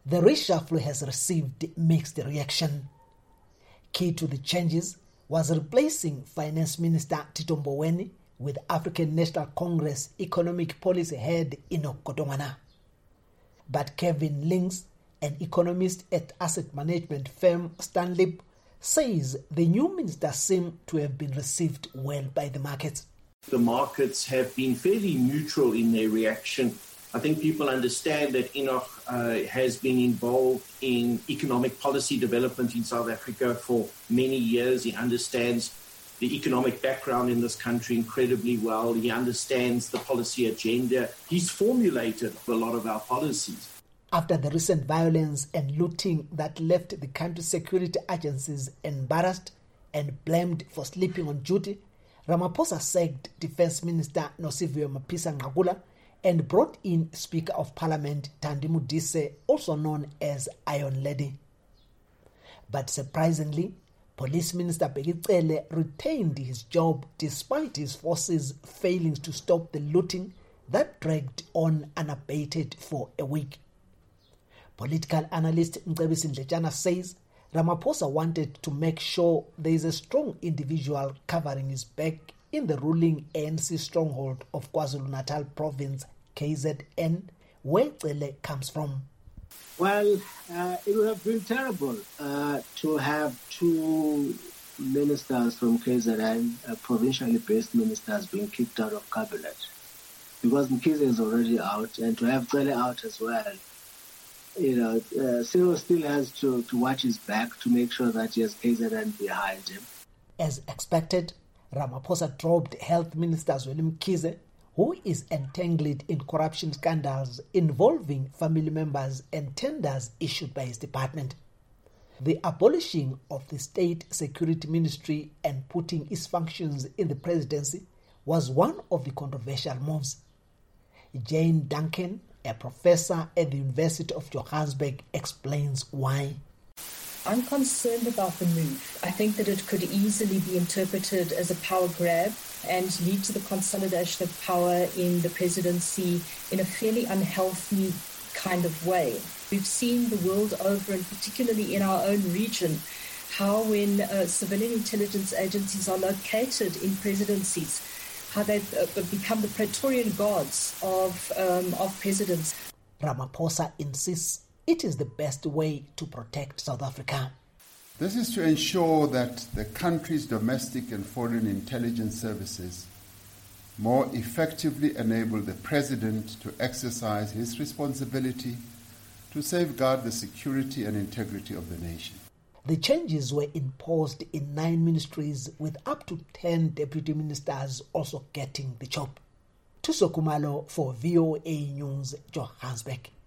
The reshuffle has received mixed reaction. Key to the changes was replacing Finance Minister Tito Mboweni with African National Congress Economic Policy Head Enoch Godongwana. But Kevin Links, an economist at asset management firm Stanlib, says the new minister seemed to have been received well by the markets. The markets have been fairly neutral in their reaction. I think people understand that Enoch has been involved in economic policy development in South Africa for many years. He understands the economic background in this country incredibly well. He understands the policy agenda. He's formulated a lot of our policies. After the recent violence and looting that left the country's security agencies embarrassed and blamed for sleeping on duty, Ramaphosa sacked Defence Minister Nosiviwe Mapisa-Nqakula and brought in Speaker of Parliament Thandi Modise, also known as Iron Lady. But surprisingly, Police Minister Bheki Cele retained his job despite his forces failing to stop the looting that dragged on unabated for a week. Political analyst Mcebisi Ndletshana says Ramaphosa wanted to make sure there is a strong individual covering his back in the ruling ANC stronghold of KwaZulu-Natal province, KZN, where Cele comes from. Well, it would have been terrible to have two ministers from KZN, provincially based ministers, being kicked out of cabinet, because Mkhize is already out, and to have Cele out as well. Cyril still has to watch his back to make sure that he has KZN behind him. As expected, Ramaphosa dropped Health Minister Zweli Mkhize, who is entangled in corruption scandals involving family members and tenders issued by his department. The abolishing of the State Security Ministry and putting its functions in the presidency was one of the controversial moves. Jane Duncan, a professor at the University of Johannesburg, explains why. I'm concerned about the move. I think that it could easily be interpreted as a power grab and lead to the consolidation of power in the presidency in a fairly unhealthy kind of way. We've seen the world over, and particularly in our own region, how when civilian intelligence agencies are located in presidencies, how they've become the Praetorian guards of presidents. Ramaphosa insists it is the best way to protect South Africa. This is to ensure that the country's domestic and foreign intelligence services more effectively enable the President to exercise his responsibility to safeguard the security and integrity of the nation. The changes were imposed in 9 ministries, with up to 10 deputy ministers also getting the job. Thuso Khumalo for VOA News, Johannesburg.